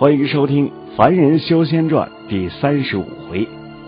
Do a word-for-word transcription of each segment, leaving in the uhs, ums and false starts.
欢迎收听《凡人修仙传》第三十五回。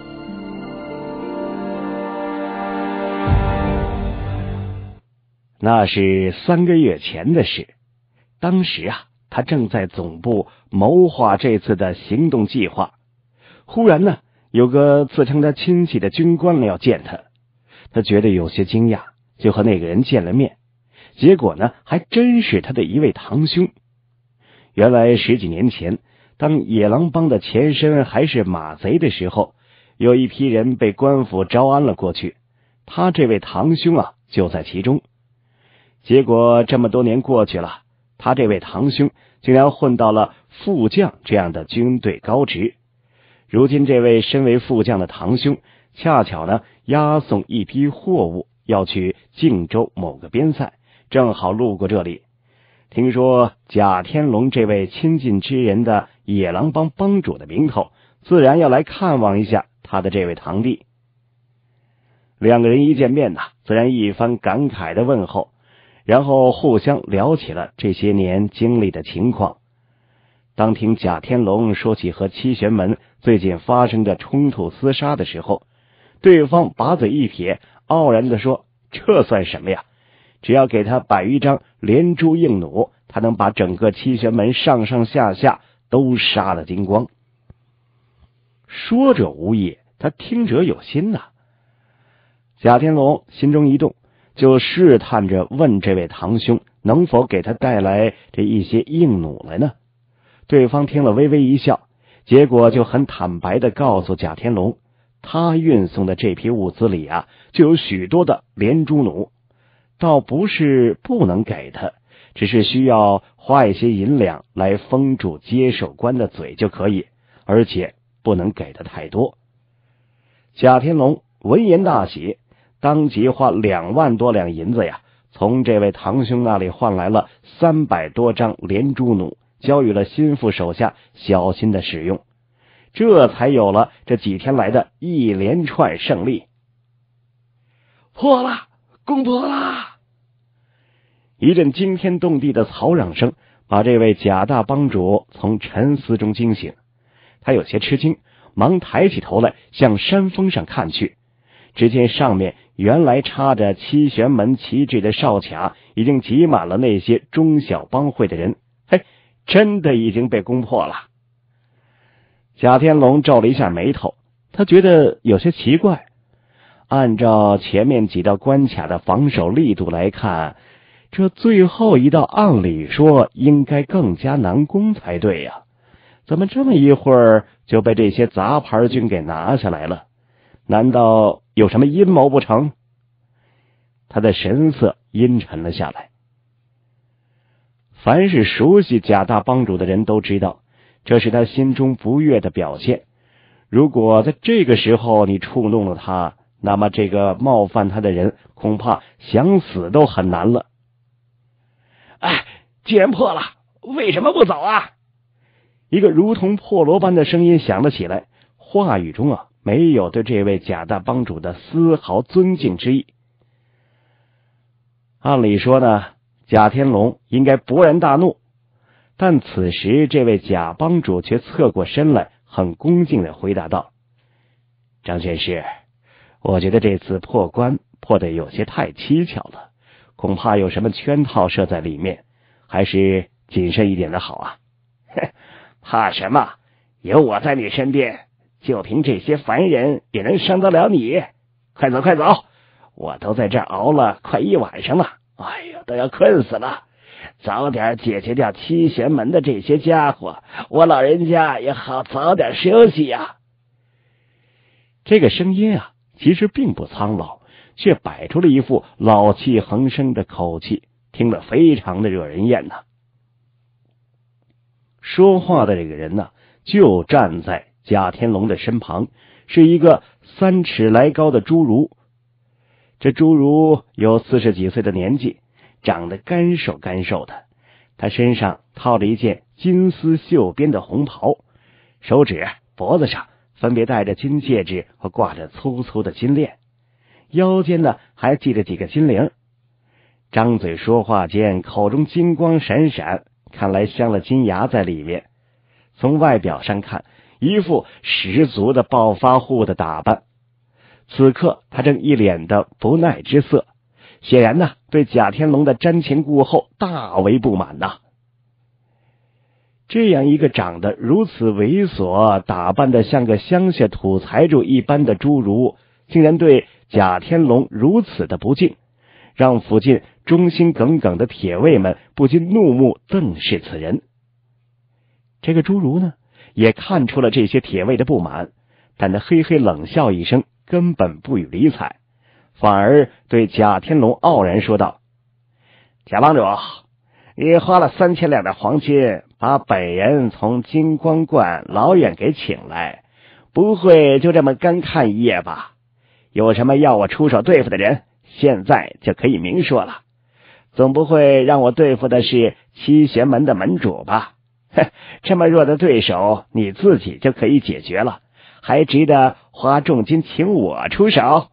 那是三个月前的事，当时啊，他正在总部谋划这次的行动计划。忽然呢，有个自称他亲戚的军官要见他，他觉得有些惊讶，就和那个人见了面。结果呢，还真是他的一位堂兄。原来十几年前，当野狼帮的前身还是马贼的时候，有一批人被官府招安了过去，他这位堂兄啊就在其中。结果这么多年过去了，他这位堂兄竟然混到了副将这样的军队高职。如今这位身为副将的堂兄，恰巧呢押送一批货物要去靖州某个边塞，正好路过这里。听说贾天龙这位亲近之人的野狼帮帮主的名头，自然要来看望一下他的这位堂弟。两个人一见面呢，自然一番感慨的问候，然后互相聊起了这些年经历的情况。当听贾天龙说起和七玄门最近发生的冲突厮杀的时候，对方把嘴一撇，傲然地说：这算什么呀？只要给他百余张连珠硬弩，他能把整个七玄门上上下下都杀了精光。说者无意，他听者有心呐、啊。贾天龙心中一动，就试探着问这位堂兄能否给他带来这一些硬弩来呢？对方听了微微一笑，结果就很坦白地告诉贾天龙，他运送的这批物资里啊，就有许多的连珠弩，倒不是不能给他，只是需要花一些银两来封住接手官的嘴就可以，而且不能给的太多。贾天龙闻言大喜，当即花两万多两银子呀，从这位堂兄那里换来了三百多张连珠弩，交予了心腹手下小心的使用，这才有了这几天来的一连串胜利。破了，攻破了！一阵惊天动地的嘈嚷声把这位贾大帮主从沉思中惊醒，他有些吃惊，忙抬起头来向山峰上看去。只见上面原来插着七玄门旗帜的哨卡已经挤满了那些中小帮会的人，嘿，真的已经被攻破了。贾天龙皱了一下眉头，他觉得有些奇怪。按照前面几道关卡的防守力度来看，这最后一道按理说应该更加难攻才对呀、啊，怎么这么一会儿就被这些杂牌军给拿下来了？难道有什么阴谋不成？他的神色阴沉了下来。凡是熟悉贾大帮主的人都知道，这是他心中不悦的表现。如果在这个时候你触弄了他，那么这个冒犯他的人恐怕想死都很难了。哎，既然破了，为什么不走啊？一个如同破锣般的声音响了起来，话语中啊没有对这位贾大帮主的丝毫尊敬之意。按理说呢，贾天龙应该勃然大怒，但此时这位贾帮主却侧过身来，很恭敬地回答道：张先师，我觉得这次破关破得有些太蹊跷了，恐怕有什么圈套设在里面，还是谨慎一点的好啊。怕什么？有我在你身边，就凭这些凡人也能伤得了你？快走快走，我都在这儿熬了快一晚上了，哎呀，都要困死了。早点解决掉七玄门的这些家伙，我老人家也好早点休息呀。这个声音啊，其实并不苍老，却摆出了一副老气横生的口气，听了非常的惹人厌呐、啊。说话的这个人呢、啊，就站在贾天龙的身旁，是一个三尺来高的侏儒。这侏儒有四十几岁的年纪，长得干瘦干瘦的，他身上套着一件金丝绣边的红袍，手指、脖子上分别戴着金戒指和挂着粗粗的金链，腰间呢还系着几个金铃。张嘴说话间，口中金光闪闪，看来镶了金牙在里面。 从外表上看，一副十足的暴发户的打扮。此刻他正一脸的不耐之色，显然呢，对贾天龙的瞻前顾后大为不满呐。这样一个长得如此猥琐，打扮得像个乡下土财主一般的侏儒，竟然对贾天龙如此的不敬，让附近忠心耿耿的铁卫们不禁怒目瞪视此人。这个侏儒呢，也看出了这些铁卫的不满，但他嘿嘿冷笑一声，根本不予理睬，反而对贾天龙傲然说道：贾帮主，你花了三千两的黄金，把本人从金光观老远给请来，不会就这么干看一夜吧？有什么要我出手对付的人，现在就可以明说了。总不会让我对付的是七玄门的门主吧？哼，这么弱的对手，你自己就可以解决了，还值得花重金请我出手？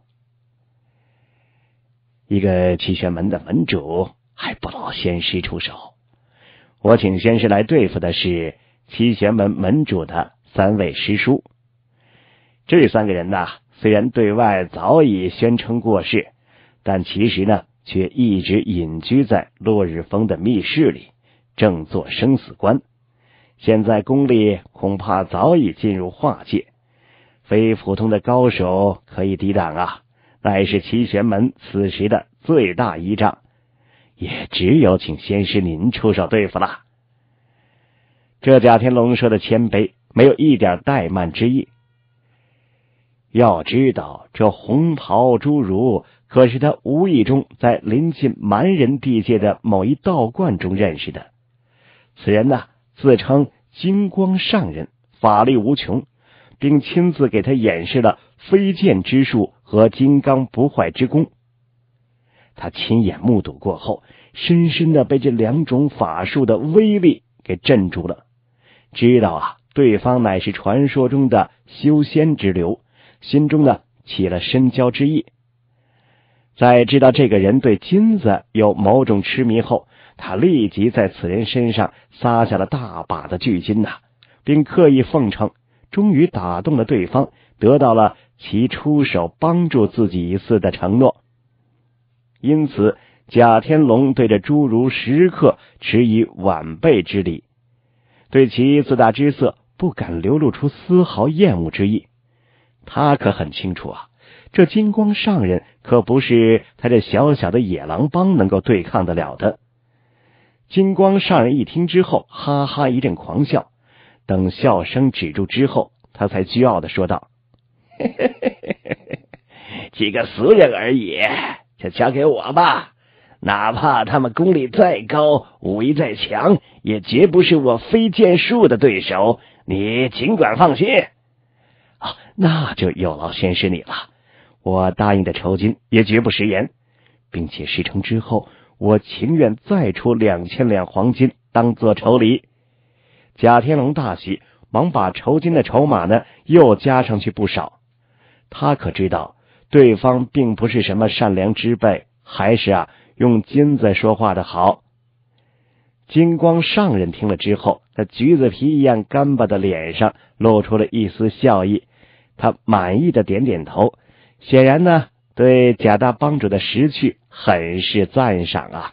一个七玄门的门主还不劳仙师出手，我请仙师来对付的是七玄门门主的三位师叔。这三个人呢，虽然对外早已宣称过世，但其实呢，却一直隐居在落日峰的密室里，正做生死关。现在功力恐怕早已进入化界，非普通的高手可以抵挡啊，乃是七玄门此时的最大依仗，也只有请仙师您出手对付了。这贾天龙说的谦卑，没有一点怠慢之意。要知道，这红袍侏儒可是他无意中在临近蛮人地界的某一道观中认识的。此人呢，自称金光上人，法力无穷，并亲自给他演示了飞剑之术和金刚不坏之功。他亲眼目睹过后，深深的被这两种法术的威力给镇住了，知道啊，对方乃是传说中的修仙之流，心中呢起了深交之意。在知道这个人对金子有某种痴迷后，他立即在此人身上撒下了大把的巨金呐、啊，并刻意奉承，终于打动了对方，得到了其出手帮助自己一次的承诺。因此贾天龙对着侏儒时刻持以晚辈之礼，对其自大之色不敢流露出丝毫厌恶之意。他可很清楚啊，这金光上人可不是他这小小的野狼帮能够对抗得了的。金光上人一听之后，哈哈一阵狂笑，等笑声止住之后，他才倨傲地说道：嘿嘿嘿嘿嘿，几个俗人而已，就交给我吧，哪怕他们功力再高，武艺再强，也绝不是我飞剑术的对手，你尽管放心。啊，那就有劳仙师你了，我答应的酬金也绝不食言，并且事成之后，我情愿再出两千两黄金当做酬礼。贾天龙大喜，忙把酬金的筹码呢又加上去不少。他可知道对方并不是什么善良之辈，还是啊用金子说话的好。金光上人听了之后，他橘子皮一样干巴的脸上露出了一丝笑意，他满意的点点头，显然呢对贾大帮主的识趣很是赞赏啊。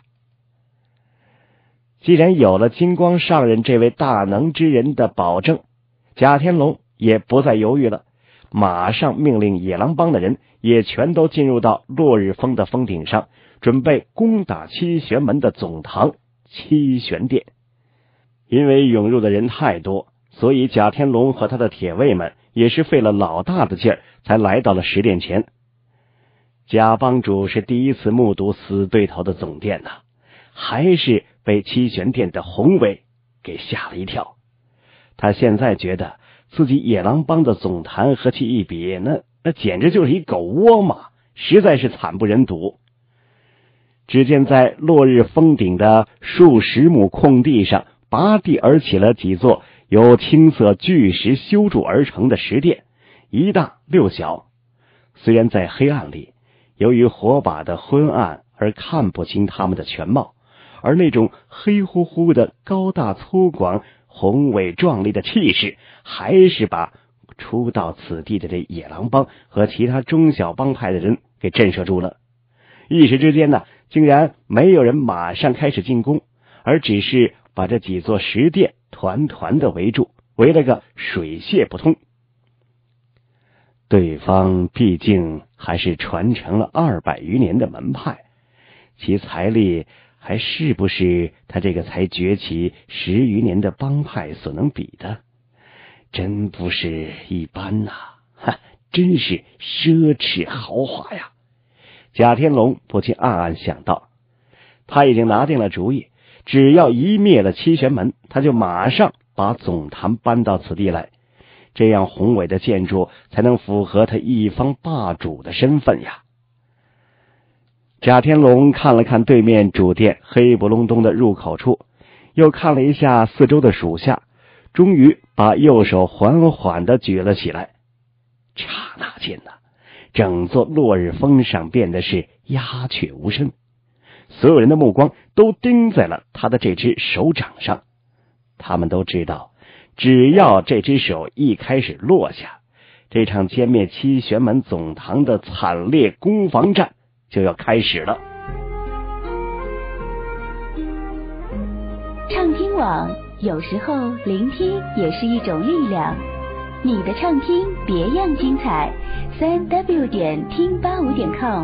既然有了金光上人这位大能之人的保证，贾天龙也不再犹豫了，马上命令野狼帮的人也全都进入到落日峰的峰顶上，准备攻打七玄门的总堂七玄殿。因为涌入的人太多，所以贾天龙和他的铁卫们也是费了老大的劲儿才来到了石殿前。贾帮主是第一次目睹死对头的总殿呐、啊，还是被七玄殿的宏伟给吓了一跳。他现在觉得自己野狼帮的总坛和其一比，那那简直就是一狗窝嘛，实在是惨不忍睹。只见在落日峰顶的数十亩空地上，拔地而起了几座由青色巨石修筑而成的石殿，一大六小。虽然在黑暗里，由于火把的昏暗而看不清他们的全貌，而那种黑乎乎的高大粗犷宏伟壮丽的气势，还是把初到此地的这野狼帮和其他中小帮派的人给震慑住了。一时之间呢，竟然没有人马上开始进攻，而只是把这几座石殿团团的围住，围了个水泄不通。对方毕竟还是传承了二百余年的门派，其财力还是不是他这个才崛起十余年的帮派所能比的，真不是一般呐、啊，哈，真是奢侈豪华呀！贾天龙不禁暗暗想到，他已经拿定了主意，只要一灭了七玄门，他就马上把总坛搬到此地来，这样宏伟的建筑才能符合他一方霸主的身份呀。贾天龙看了看对面主殿黑不隆咚的入口处，又看了一下四周的属下，终于把右手缓缓地举了起来。刹那间呢，整座落日峰上变得是鸦雀无声，所有人的目光都盯在了他的这只手掌上。他们都知道，只要这只手一开始落下，这场歼灭七玄门总堂的惨烈攻防战就要开始了。 畅听网，有时候聆听也是一种力量。你的畅听别样精彩，三 w 点听八五点 com。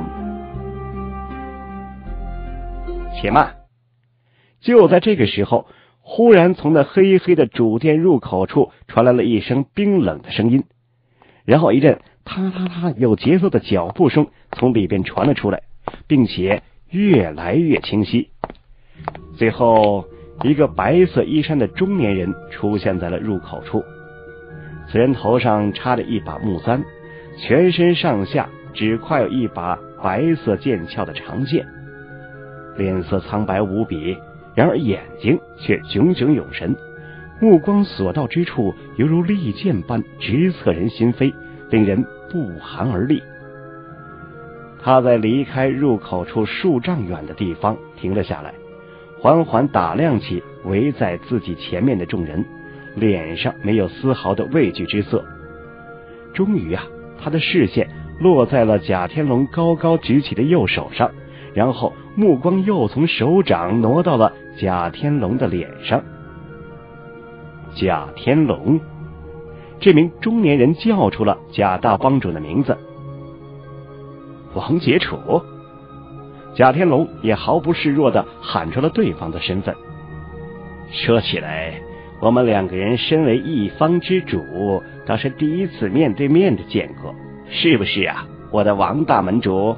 且慢！就在这个时候，忽然从那黑黑的主殿入口处传来了一声冰冷的声音，然后一阵踏踏踏有节奏的脚步声从里边传了出来，并且越来越清晰。最后，一个白色衣衫的中年人出现在了入口处。此人头上插着一把木簪，全身上下只挎有一把白色剑鞘的长剑，脸色苍白无比，然而眼睛却炯炯有神，目光所到之处犹如利剑般直刺人心扉，令人不寒而栗。他在离开入口处数丈远的地方停了下来，缓缓打量起围在自己前面的众人，脸上没有丝毫的畏惧之色。终于啊，他的视线落在了贾天龙高高举起的右手上，然后目光又从手掌挪到了贾天龙的脸上。贾天龙，这名中年人叫出了贾大帮主的名字。王杰楚。贾天龙也毫不示弱地喊出了对方的身份。说起来，我们两个人身为一方之主，倒是第一次面对面的见过，是不是啊，我的王大门主？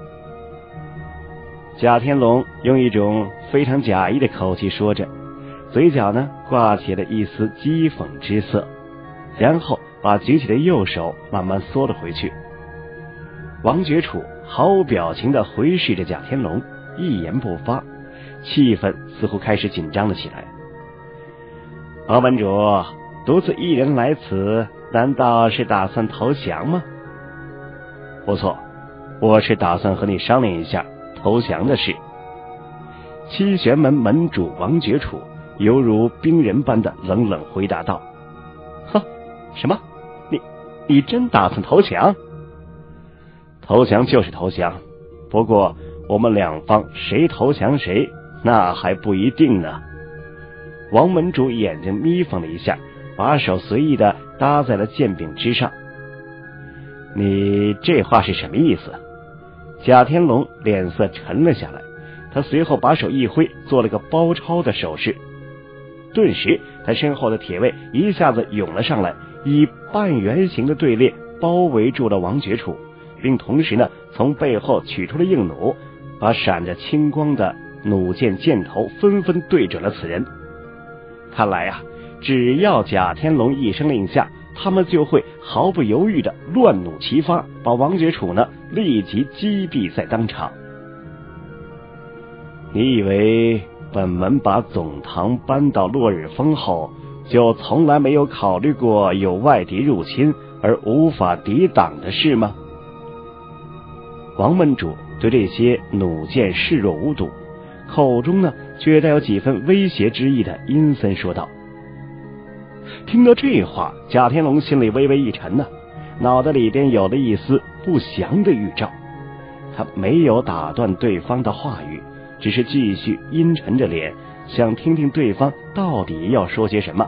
贾天龙用一种非常假意的口气说着，嘴角呢挂起了一丝讥讽之色，然后把举起的右手慢慢缩了回去。王觉楚毫无表情地回视着贾天龙，一言不发，气氛似乎开始紧张了起来。王门主独自一人来此，难道是打算投降吗？不错，我是打算和你商量一下投降的事。七玄门门主王觉楚犹如冰人般的冷冷回答道。哼，什么？你你真打算投降？投降就是投降，不过我们两方谁投降谁，那还不一定呢。王门主眼睛眯缝了一下，把手随意的搭在了剑柄之上。你这话是什么意思？贾天龙脸色沉了下来，他随后把手一挥，做了个包抄的手势。顿时他身后的铁卫一下子涌了上来，以半圆形的队列包围住了王觉楚，并同时呢从背后取出了硬弩，把闪着青光的弩箭箭头纷纷对准了此人。看来啊，只要贾天龙一声令下，他们就会毫不犹豫的乱弩齐发，把王觉楚呢立即击毙在当场。你以为本门把总堂搬到落日峰后，就从来没有考虑过有外敌入侵而无法抵挡的事吗？王门主对这些弩箭视若无睹，口中呢却带有几分威胁之意的阴森说道。 听到这话，贾天龙心里微微一沉呢、啊，脑袋里边有了一丝不祥的预兆。他没有打断对方的话语，只是继续阴沉着脸，想听听对方到底要说些什么。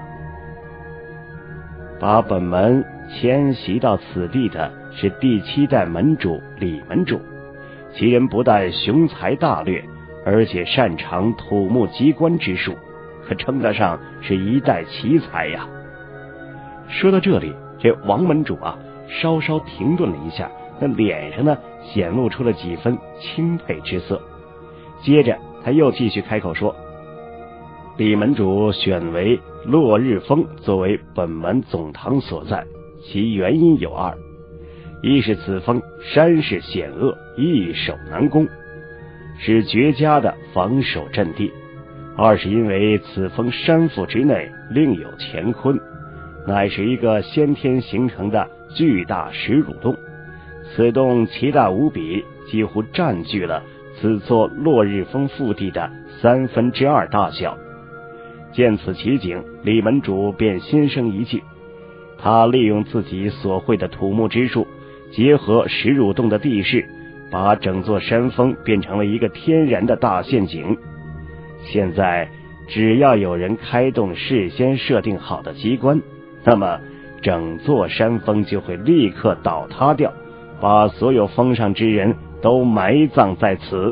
把本门迁徙到此地的是第七代门主李门主，其人不但雄才大略，而且擅长土木机关之术，可称得上是一代奇才呀。说到这里，这王门主啊稍稍停顿了一下，那脸上呢显露出了几分钦佩之色。接着他又继续开口说，李门主选为落日峰作为本门总堂所在，其原因有二：一是此峰山势险恶，易守难攻，是绝佳的防守阵地；二是因为此峰山腹之内另有乾坤，乃是一个先天形成的巨大石乳洞，此洞奇大无比，几乎占据了此座落日峰腹地的三分之二大小。见此奇景，李门主便心生一计，他利用自己所会的土木之术，结合石乳洞的地势，把整座山峰变成了一个天然的大陷阱。现在只要有人开动事先设定好的机关，那么整座山峰就会立刻倒塌掉，把所有峰上之人都埋葬在此。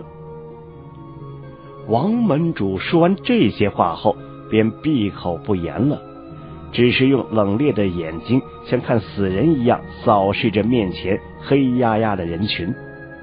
王门主说完这些话后便闭口不言了，只是用冷冽的眼睛像看死人一样扫视着面前黑压压的人群。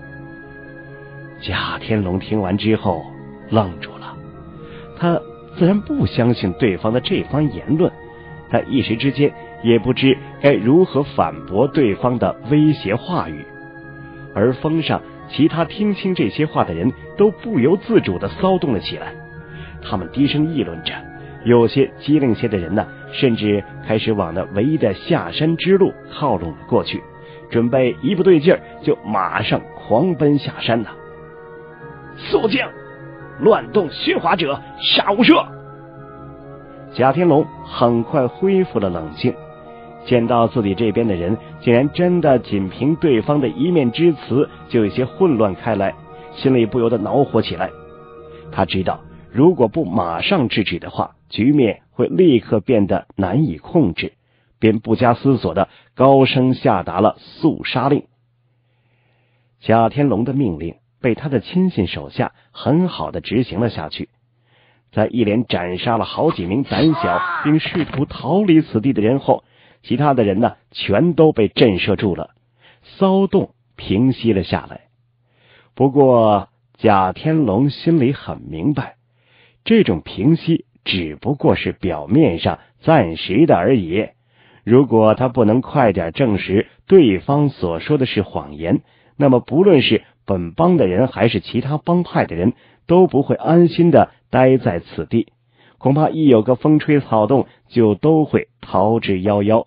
贾天龙听完之后愣住了，他自然不相信对方的这番言论，他一时之间也不知该如何反驳对方的威胁话语。而峰上其他听清这些话的人都不由自主地骚动了起来，他们低声议论着，有些机灵些的人呢，甚至开始往那唯一的下山之路靠拢了过去，准备一不对劲儿就马上狂奔下山呢。肃静！乱动虚华者，杀无赦！贾天龙很快恢复了冷静，见到自己这边的人竟然真的仅凭对方的一面之词就有些混乱开来，心里不由得恼火起来。他知道如果不马上制止的话，局面会立刻变得难以控制，便不加思索的高声下达了肃杀令。贾天龙的命令被他的亲信手下很好的执行了下去，在一连斩杀了好几名胆小并试图逃离此地的人后，其他的人呢全都被震慑住了，骚动平息了下来。不过贾天龙心里很明白，这种平息只不过是表面上暂时的而已，如果他不能快点证实对方所说的是谎言，那么不论是本帮的人还是其他帮派的人都不会安心的待在此地，恐怕一有个风吹草动就都会逃之夭夭。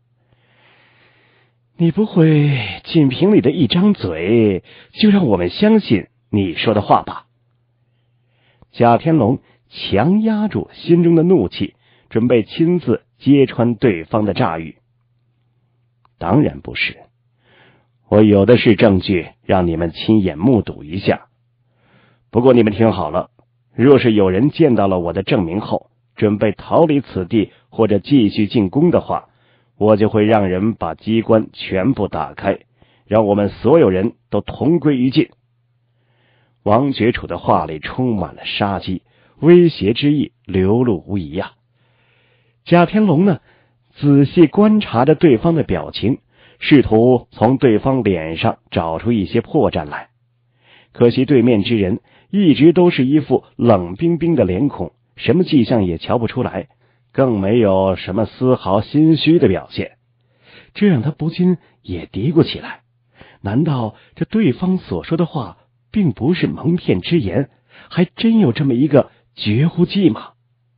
你不会仅凭你的一张嘴就让我们相信你说的话吧？贾天龙强压住心中的怒气，准备亲自揭穿对方的诈语。当然不是，我有的是证据让你们亲眼目睹一下。不过你们听好了，若是有人见到了我的证明后准备逃离此地或者继续进攻的话，我就会让人把机关全部打开，让我们所有人都同归于尽。王觉楚的话里充满了杀机，威胁之意流露无遗啊。贾天龙呢，仔细观察着对方的表情，试图从对方脸上找出一些破绽来。可惜对面之人一直都是一副冷冰冰的脸孔，什么迹象也瞧不出来，更没有什么丝毫心虚的表现，这让他不禁也嘀咕起来，难道这对方所说的话并不是蒙骗之言，还真有这么一个绝户计吗？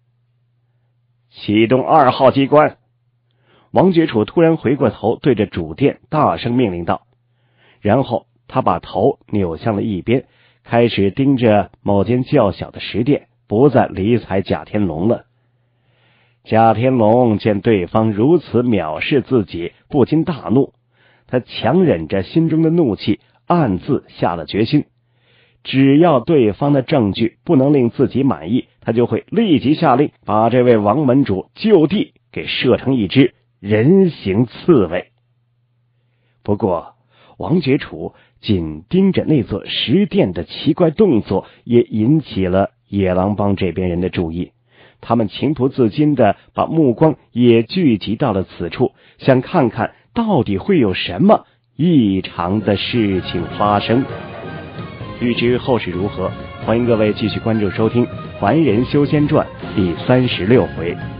启动二号机关！王觉楚突然回过头，对着主殿大声命令道，然后他把头扭向了一边，开始盯着某间较小的石殿，不再理睬贾天龙了。 贾天龙见对方如此藐视自己，不禁大怒。他强忍着心中的怒气，暗自下了决心，只要对方的证据不能令自己满意，他就会立即下令把这位王门主就地给射成一只人形刺猬。不过王觉楚紧盯着那座石殿的奇怪动作，也引起了野狼帮这边人的注意。他们情不自禁地把目光也聚集到了此处，想看看到底会有什么异常的事情发生。欲知后事如何，欢迎各位继续关注收听《凡人修仙传》第三十六回。